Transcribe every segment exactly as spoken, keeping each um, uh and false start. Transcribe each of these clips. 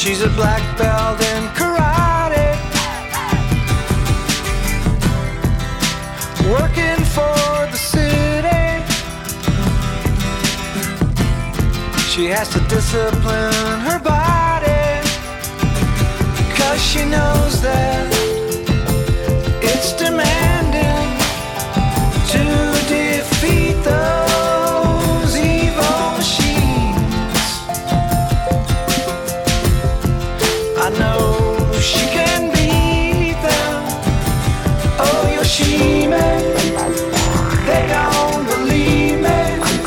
She's a black belt in karate, working for the city. She has to discipline her body, 'cause she knows that it's demanding to defeat those evil machines. I know she can beat them. Oh, Yoshime, they don't believe me,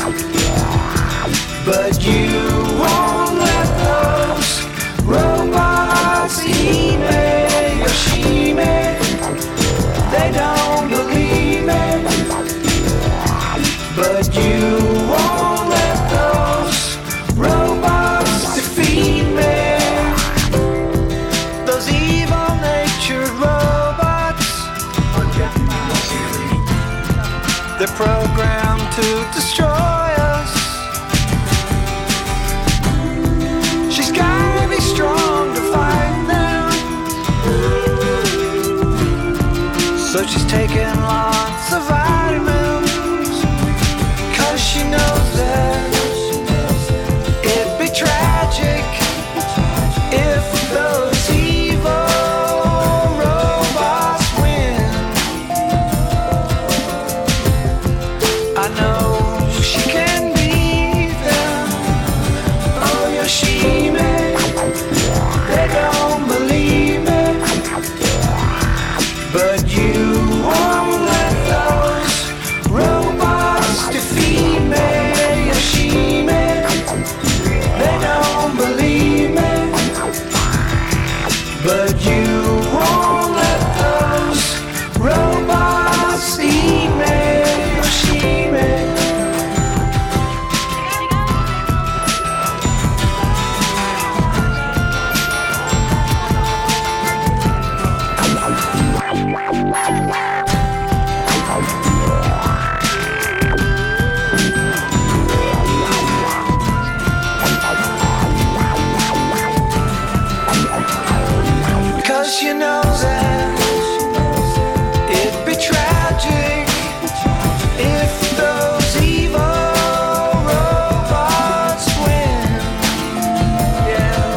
but you won't let those robots eat me. Yoshime, they don't believe me, but you won't let those robots defeat me. Those evil-natured robots, they're programmed to destroy us. She's gotta be strong to fight them, so she's taking lots of vitamins, 'cause she knows that it'd be tragic if those evil robots win. I know she can beat them. Oh, Yoshime, they don't believe me, but you won't let those robots defeat me. Yoshime, they don't believe me, but you won't let those robots eat me. Yoshime. Cause you know that it'd be tragic if those evil robots win. Yeah,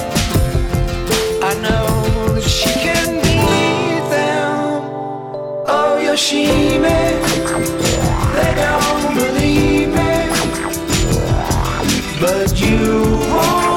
I know that she can beat them. Oh, Yoshime, they don't believe me, but you won't.